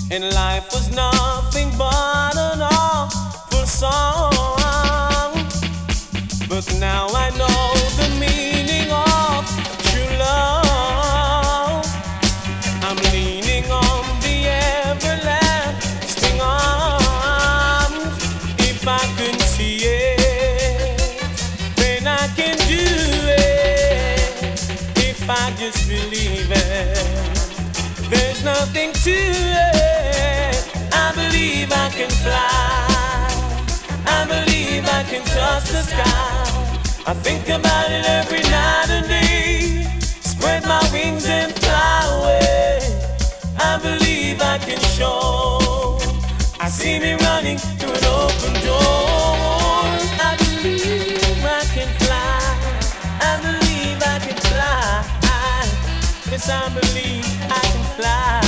and life was nothing but an awful song. But now I know the meaning of true love. I'm leaning on the everlasting arms. If I can see it, then I can do it. If I just believe it, there's nothing to it. I believe I can fly. I believe I can touch the sky. I think about it every night and day. Spread my wings and fly away. I believe I can show. I see me running through an open door. I believe I can fly. I believe I can fly. Yes, I believe I can fly.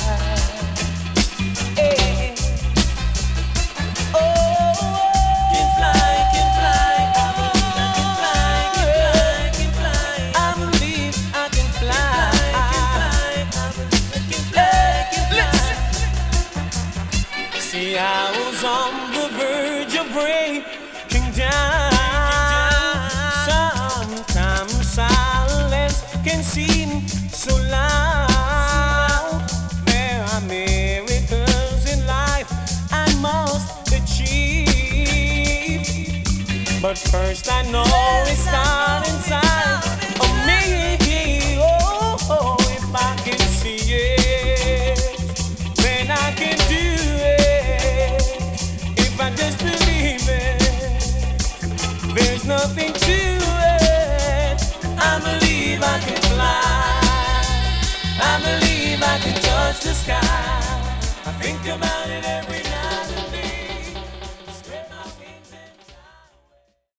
Hey. Oh, can fly, can fly. I believe I can fly, can fly, can fly. I believe I can fly, can fly. I believe I can fly, can fly. See, I was on the verge of breaking down. Sometimes silence can seem so loud. There are miracles in life I must achieve. But first I know it's start inside of me. Oh, if I can see it, then I can do it. If I just believe it, there's nothing to it. I believe I can fly. I believe I can touch the sky. I think about it every night.